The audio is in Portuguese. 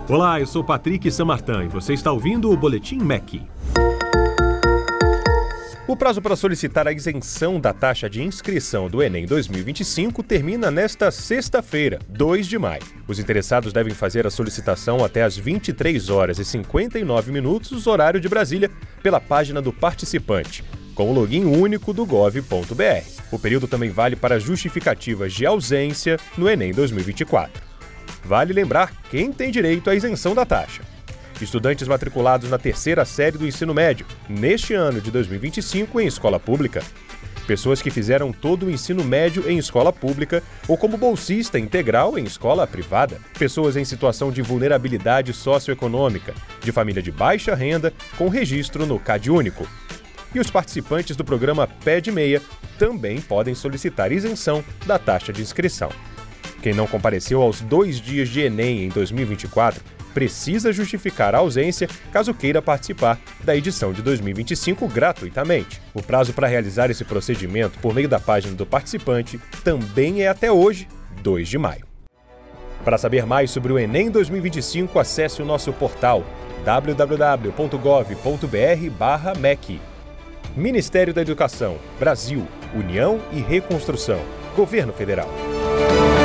Olá, eu sou Patrick Samartin e você está ouvindo o Boletim MEC. O prazo para solicitar a isenção da taxa de inscrição do Enem 2025 termina nesta sexta-feira, 2 de maio. Os interessados devem fazer a solicitação até às 23 horas e 59 minutos, horário de Brasília, pela página do participante, com o login único do gov.br. O período também vale para justificativas de ausência no Enem 2024. Vale lembrar quem tem direito à isenção da taxa. Estudantes matriculados na terceira série do ensino médio, neste ano de 2025, em escola pública. Pessoas que fizeram todo o ensino médio em escola pública ou como bolsista integral em escola privada. Pessoas em situação de vulnerabilidade socioeconômica, de família de baixa renda, com registro no CadÚnico. E os participantes do programa Pede Meia também podem solicitar isenção da taxa de inscrição. Quem não compareceu aos 2 dias de Enem em 2024 precisa justificar a ausência caso queira participar da edição de 2025 gratuitamente. O prazo para realizar esse procedimento por meio da página do participante também é até hoje, 2 de maio. Para saber mais sobre o Enem 2025, acesse o nosso portal www.gov.br/MEC. Ministério da Educação, Brasil, União e Reconstrução, Governo Federal.